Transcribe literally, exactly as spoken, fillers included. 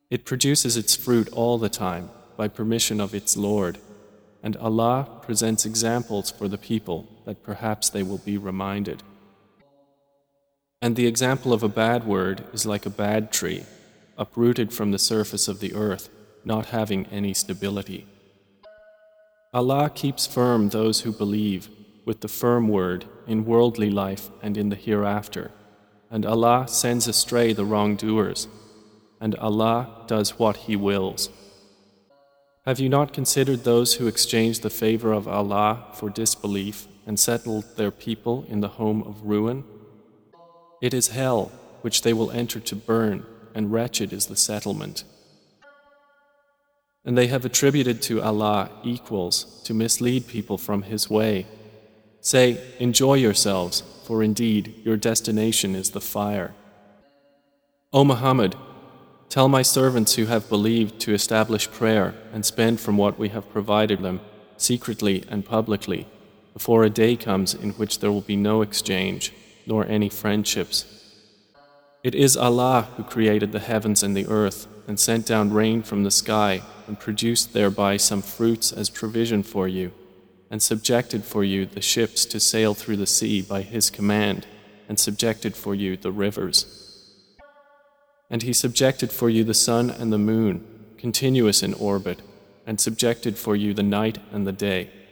It produces its fruit all the time by permission of its Lord, and Allah presents examples for the people that perhaps they will be reminded. And the example of a bad word is like a bad tree, uprooted from the surface of the earth, not having any stability. Allah keeps firm those who believe with the firm word in worldly life and in the hereafter, and Allah sends astray the wrongdoers, and Allah does what He wills. Have you not considered those who exchanged the favor of Allah for disbelief and settled their people in the home of ruin? It is hell which they will enter to burn, and wretched is the settlement. And they have attributed to Allah equals to mislead people from His way. Say, enjoy yourselves, for indeed your destination is the fire. O Muhammad, tell my servants who have believed to establish prayer and spend from what we have provided them, secretly and publicly, before a day comes in which there will be no exchange, nor any friendships. It is Allah who created the heavens and the earth, and sent down rain from the sky, and produced thereby some fruits as provision for you, and subjected for you the ships to sail through the sea by His command, and subjected for you the rivers. And He subjected for you the sun and the moon, continuous in orbit, and subjected for you the night and the day.